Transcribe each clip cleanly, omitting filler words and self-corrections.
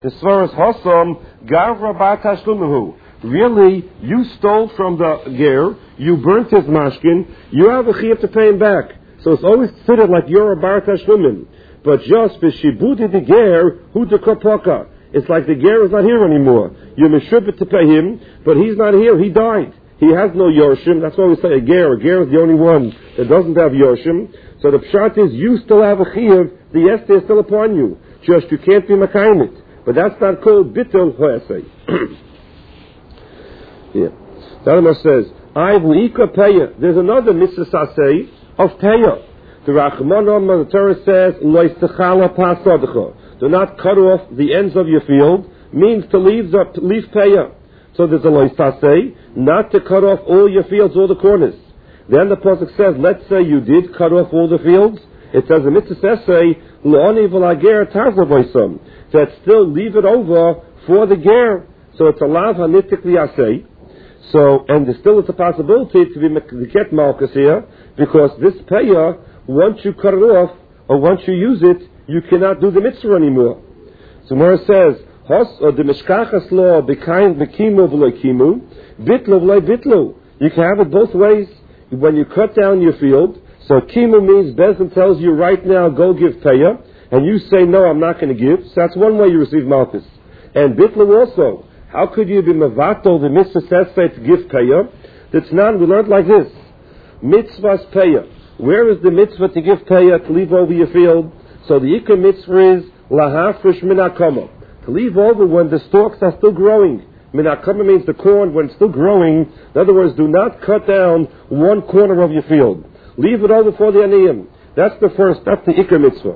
The svaras Hossam Gavra Bar Tashlumahu. Really, you stole from the ger, you burnt his mashkin, you have a chiyuv to pay him back. So it's always considered like you're a bar tashlumin. But just b'shibudi the ger, hu de kapoka. It's like the ger is not here anymore. You're meshubit to pay him, but he's not here, he died. He has no yorshim, that's why we say a ger. A ger is the only one that doesn't have yorshim. So the pshat is, you still have a chiyuv, the yester is still upon you. Just you can't be makayim. But that's not called bittul hoesei. Yeah. The Rambam says, I v'ika peya. There's another mitzvah sasei of peya. The Rachmanon, the Torah says, lo yistechala pasadecha. Do not cut off the ends of your field. Means to leave peya. So there's a lo yistasei, not to cut off all your fields, all the corners. Then the pasuk says, let's say you did cut off all the fields. It says the mitzvah sasei lo'ani v'lager tazavoisam. That still leave it over for the ger. So it's a lav hanitik liyasei. So, and there still is a possibility to get malchus here, because this payah, once you cut it off, or once you use it, you cannot do the mitzvah anymore. So Mora says, Hos or the mishkachas law b'kain b'kimu v'loikimu, bitlu v'loibitlu. You can have it both ways. When you cut down your field, so kimu means Bezin tells you right now, go give payah, and you say, no, I'm not going to give. So that's one way you receive malchus. And bitlu also. How could you be mevatel the mitzvah says to give payah? That's not, we learned like this. Mitzvah's payah. Where is the mitzvah to give payah, to leave over your field? So the ikar mitzvah is lahafresh minakama. To leave over when the stalks are still growing. Minakama means the corn when it's still growing. In other words, do not cut down one corner of your field. Leave it over for the aniyim. That's the ikar mitzvah.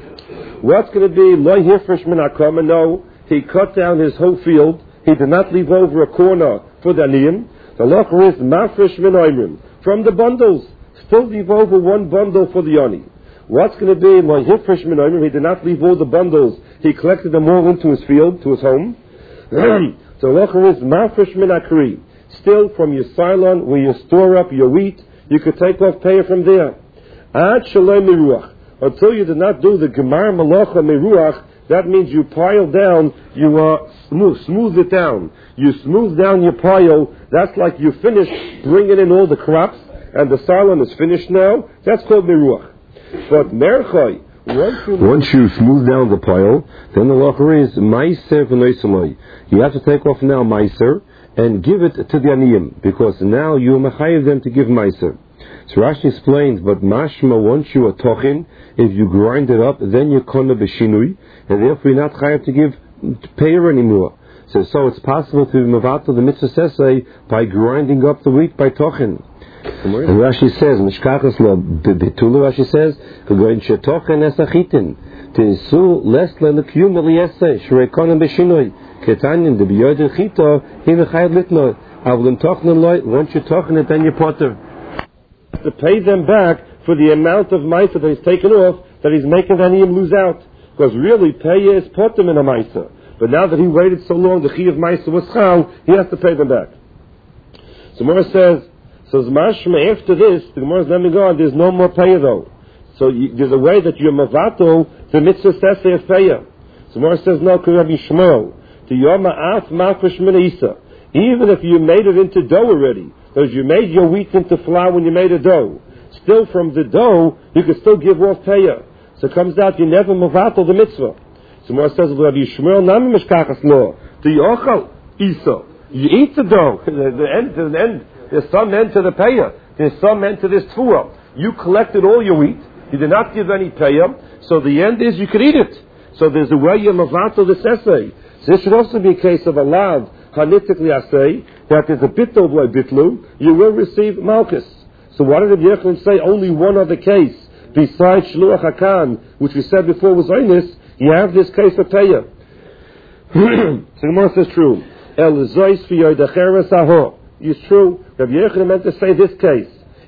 What's going to be lo hifresh minakama? No, he cut down his whole field. He did not leave over a corner for the aniyim. The locher is mafresh min from the bundles. Still leave over one bundle for the ani. What's going to be my hifresh min? He did not leave all the bundles. He collected them all into his field, to his home. So the locher is mafresh min akri. Still from your silon, where you store up your wheat, you could take off payah from there. Ad shalom miruach. Until you did not do the gemar malacha miruach. That means you pile down, you smooth it down. You smooth down your pile. That's like you finished bringing in all the crops, and the silon is finished now. That's called meruach. But merchai, once you smooth down the pile, then the lacher is meiser v'noisamai. You have to take off now meiser and give it to the aniyim, because now you mechayev them to give meiser. So Rashi explains, but mashma, once you are tochin, if you grind it up, then you kona b'shinui, and therefore you're not chayav to give payah anymore. So it's possible to mevatel the mitzvah sesei by grinding up the wheat by tochin. And Rashi says, mishkachas lo betulu. Rashi says, going shetochin es achitin tenisu les lelekiyum eliyesei shrei kona b'shinui ketanyin de b'yoder chito he mechayev litno avlim tochin loy. Once you tochin it, then you potter. To pay them back for the amount of maisa that he's taken off, that he's making the aniyim lose out. Because really, payah is potem in a maisa. But now that he waited so long, the chi of maisa was chal, he has to pay them back. So Gemara says, mashma, after this, the Gemara is letting go on, there's no more payah though. So there's a way that you're mavato, the mitzvah says they have payah. So Gemara says, no, Rabbi Shmuel, to yoma af mafresh min isa. Even if you made it into dough already, because you made your wheat into flour when you made a dough, still from the dough, you can still give off payah. So it comes out, you never mavatel the mitzvah. So Moshe says, Rabbi Shmuel, nami mishkachas lo, to yochal isa. You eat the dough. There's some end to the payah. There's some end to this tfuah. You collected all your wheat. You did not give any payah. So the end is you could eat it. So there's a way you mavatel this essay. So this should also be a case of a lav, hanitikli asay, that is a bitlu by bitlu, you will receive malchus. So why did Rabbi Yochanan say only one other case, besides shluach hakan, which we said before was oinus, you have this case of payah. So the Gemara says true. El zois fi yodacheres aho. It's true. Rabbi Yochanan meant to say this case.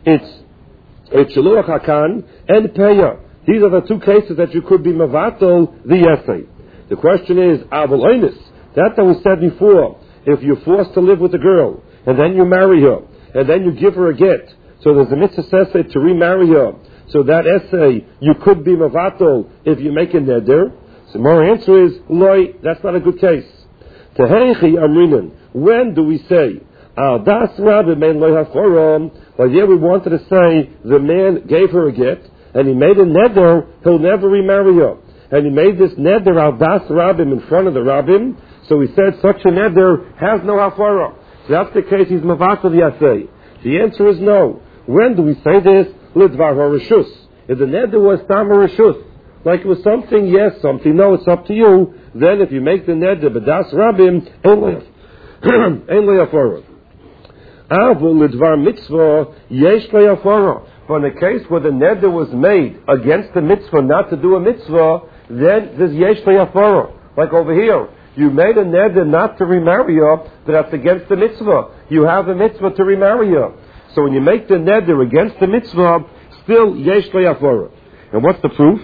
It's shluach hakan and payah. These are the two cases that you could be mavato the essay. The question is, avol oinus. That we said before. If you're forced to live with a girl, and then you marry her, and then you give her a get, so there's a mitzvah essay to remarry her. So that essay, you could be mavato if you make a neder. So my answer is, Loi, that's not a good case. Tehechi Amrinan, when do we say, Al Das Rabbi Mein Loi Haforam? Well, yeah, we wanted to say the man gave her a get, and he made a neder, he'll never remarry her. And he made this neder Al Das Rabbim in front of the Rabbim, so he said such a neder has no Hafara. So that's the case, he's Mavasa the Yasei. The answer is no. When do we say this? Lidvar HaRishus. If the neder was Tam HaRishus, like it was something yes, something no, it's up to you, then if you make the neder B'das Rabbim, Ein Lo Hafara. Avul Lidvar Mitzvah, Yesh Lo Hafara. But in a case where the neder was made against the mitzvah not to do a mitzvah, then there's Yesh Lo Hafara. Like over here, you made a neder not to remarry her, but that's against the mitzvah. You have a mitzvah to remarry her. So when you make the neder against the mitzvah, still Yesh Lo Hafara. And what's the proof?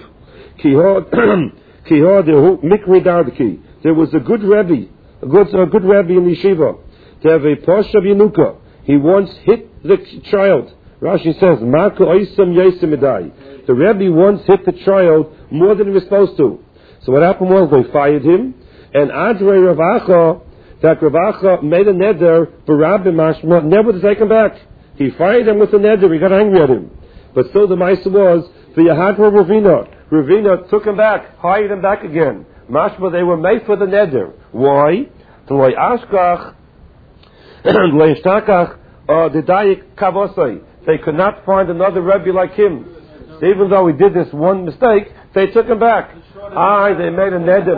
There was a good Rebbe, a good Rebbe in Yeshiva, to have a Pasha Yenuka. He once hit the child. Rashi says, the Rebbe once hit the child more than he was supposed to. So what happened was they fired him, and Adrei Ravacha, that Ravacha made a neder for Rabbi Mashma, never to take him back. He fired him with a neder, he got angry at him. But still the Maisa was, the Yahadra Ravina took him back, hired him back again. Mashma, they were made for the neder. Why? To Loi Ashkach, Loi Shtakach, the Dayik Kavosai. They could not find another Rebbe like him. So even though he did this one mistake, they took him back. They made a neder.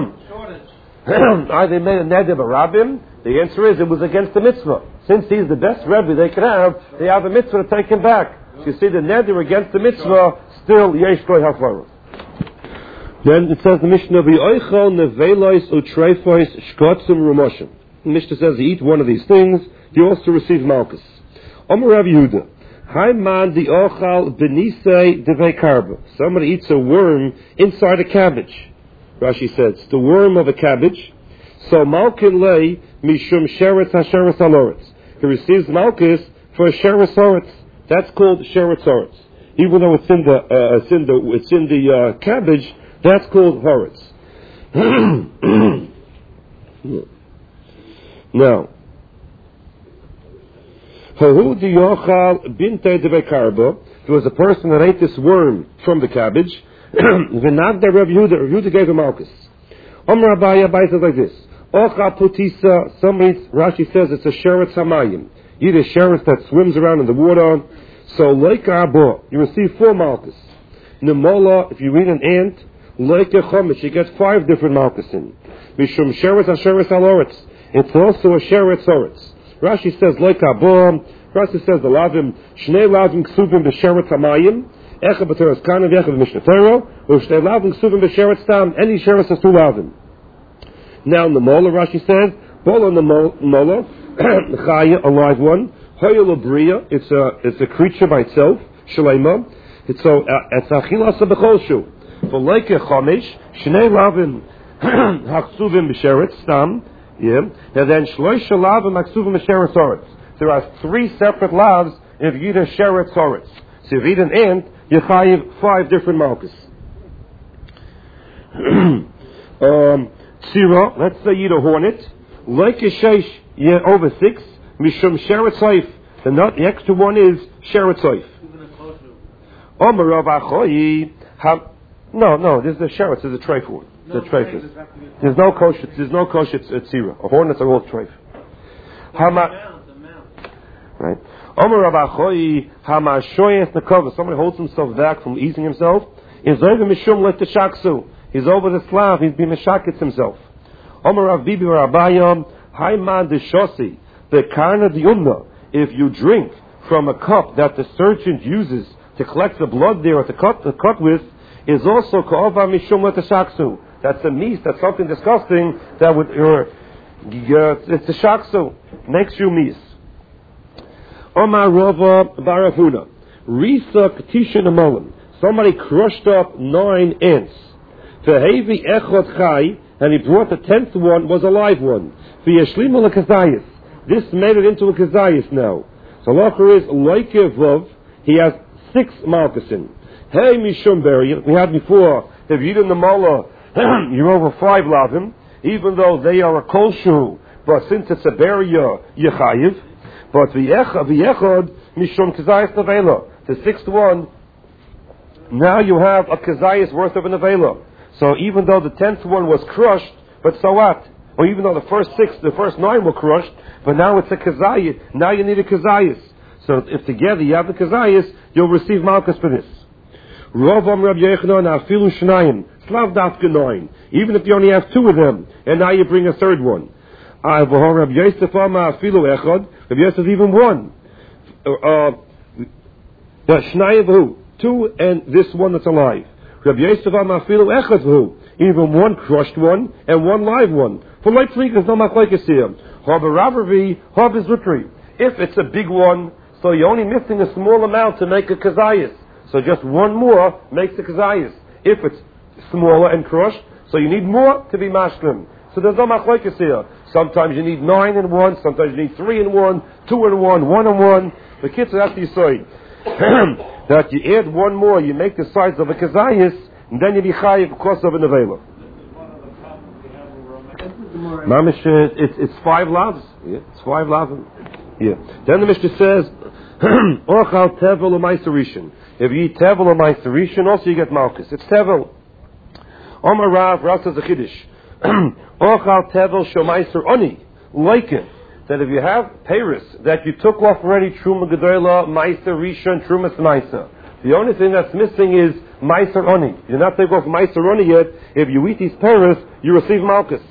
They made a neder Rabbim. The answer is it was against the mitzvah. Since he's the best Rebbe they could have, they have a mitzvah to take him back. So you see, the neder against the mitzvah, still Yesh Lo Hafara. Then it says the Mishnah, V'oichel nevelois utreifois shkotzim rumoshim. The Mishnah says you eat one of these things, you also receive malchus. Omer Rav Yehuda, Haiman di ochal benisei devei karba. Somebody eats a worm inside a cabbage. Rashi says, it's the worm of a cabbage. So malkin lei mishum sheretz hasheretz aloretz. He receives malchus for a sheretz oretz. That's called sheretz oretz. Even though it's in the cabbage, that's called horetz. Now, there was a person that ate this worm from the cabbage. Rav Yehuda gave him malchus. Abai says like this. Somebody, Rashi says it's a sheretz hamayim. Eat a sheretz that swims around in the water. So leika abo, you receive 4 malchus. Nemola, if you eat an ant, leika chomish, you get 5 different malchus in. Mishum sheretz hasheretz aloretz. It's also a sheretz oretz. Rashi says leika abo. Rashi says the lavim shnei lavim ksuvim b'sheretz hamayim. Echa b'teres kana v'echa b'mishnah Torah. U'shnei lavim ksuvim b'sheretz tam. Any sheretz has 2 lavim. Now in the mola, Rashi says, bola in the mola, chaya, a live one. Hoyel bria, it's a creature by itself. Shalema, it's achilas b'cholshu. For like a chomish, shnei lavim haksuvim b'sheretz tam. Yeah, and then shloisha lavim haksuvim b'sheretz oretz. There are 3 separate lavs if you eat a sheretz oretz. So if you eat an ant, you chayiv 5 different malchus. Tzira, let's say you eat a hornet. Like a sheish, over 6. Mishum sheretz oif. The extra one is sheretz oif. Omer Rav Achoyi. No, this is a sheretz. This is a treif one. There's no kosher. There's no kosher tzira. A hornets are all treif. Right. Omer Rav Achoyi. Hama shoyes nekova. Somebody holds himself back from eating himself. Is over mishum let the shaksu. He's over the slav. He's been meshakitz himself. Omer Rav Bibi Rabayam. Haiman de shosi. The karna diumna. If you drink from a cup that the surgeon uses to collect the blood there, or to cut with, is also ka'ova mishum l'tashaksu. That's a meat. That's something disgusting. That would it's a shaksu. Makes you meat. Omar Rava Barafuna. Risa Ketisha Namolim. Somebody crushed up 9 ants. Vehevi echot chai, and he brought the 10th one, was a live one. V'yashlimu l'kazayis. This made it into a kazayis now. So Locher is like Vav. He has 6 malchusin. Hey Mishum Beri. We had before. If you eat in the mola, you're over 5 lavim, even though they are a kolshu, but since it's a barrier, yechayiv. But v'yechod mishum kazayis nevela. The 6th one, now you have a kazayis worth of a nevela. So even though the 10th one was crushed, but so what? Or even though the first 9 were crushed, but now it's a kazayis. Now you need a kazayis. So if together you have the kazayis, you'll receive malchus for this. Rav Rabbi Yochanan afilu shnayim slav dafka 9. Even if you only have 2 of them, and now you bring a 3rd one. Rabbi Yosef afilu echad. Rabbi Yosef even 1. Shnayim v'hu 2, and this one that's alive. Rabbi Yosef afilu echad v'hu even 1 crushed one and 1 live one. For light flikas no machlekes here. Hab Ravavi hab is zutri. If it's a big one, so you're only missing a small amount to make a kazayis. So just 1 more makes a kazayis. If it's smaller and crushed, so you need more to be mashlim. So there's no machlekes here. Sometimes you need 9 in 1, sometimes you need 3 in 1, 2 in 1, 1 in 1. The kids are actually saying that you add 1 more, you make the size of a kazayis, and then you be chayiv because of an avela. Mamish, it's 5 lavs. Yeah, it's 5 lavs. Yeah. Then the Mishnah says, Ochal tevel u'maiserishin. If you eat tevel u'maiserishin, also you get malchus. It's tevel. Omar Rav, Rav says a chiddush. Ochal tevel shomaiser oni. Like it. That if you have peiros that you took off already, truma gedola, maiser rishon, trumas maiser. The only thing that's missing is maiser oni. You do not take off maiser oni yet. If you eat these peiros, you receive malchus.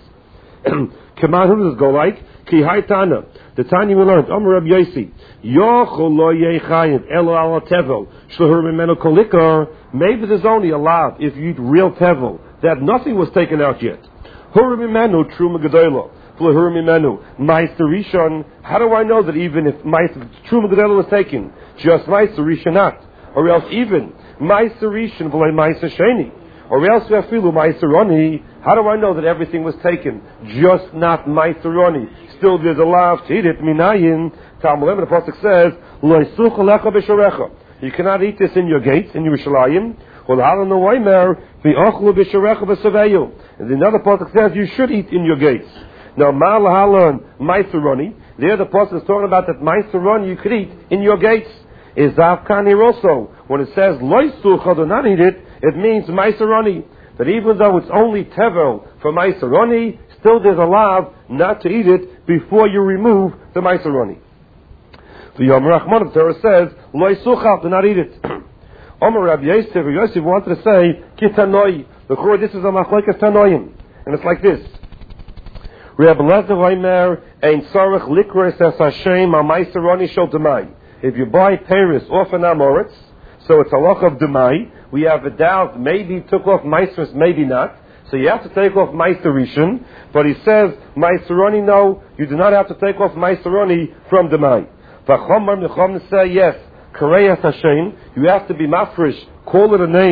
Kaman, who does this go like? Ki haitana. The Tanya we learned, Amar Rabbi Yosi, Yochol lo yechayiv elo ala tevel shlehur mimenu kolikar. Maybe there's only a lav if you eat real tevel that nothing was taken out yet. Hur mimenu truma gedola shlehur mimenu ma'aser rishon. How do I know that even if truma gedola was taken, just ma'aser rishon not, or else even ma'aser rishon v'lei ma'aser sheni, or else afilu ma'aser oni? How do I know that everything was taken, just not ma'aser oni? Still there's a lav to eat it, minayin. Talmud the pasuk says, Lo yisuch lecha b'sharecha. You cannot eat this in your gates, in Yerushalayim. Well, halan no'omer, v'ochlu b'sharecha b'saveyu. And another pasuk says, you should eat in your gates. Now, ma'al halan ma'aseroni. There the pasuk is talking about that ma'aseroni you could eat in your gates. Is avkan here also. When it says, Lo yisuch, do not eat it, it means ma'aseroni. That even though it's only tevel for ma'aseroni, still there's a lav not to eat it before you remove the ma'aseroni. The Yom Rachman of Torah says, Lo yisuchal, do not eat it. Omer Rabbi Yosef, Rabbi Yosef wanted to say, Kitanoi. The Chor, this is a machlekes tanoim. And it's like this. Rabbi Lezer Omer, Ein Tzarech Likros Es Hashem Al Ma'aseroni Shel Demai. If you buy peiros off an amoritz, so it's a loch of Demai, we have a doubt, maybe he took off ma'aseris, maybe not. So you have to take off ma'aser rishon, but he says ma'aseroni, no, you do not have to take off ma'aseroni from Demai. V'chomar mechom say yes, Kareyas Hashem, you have to be mafresh, call it a name.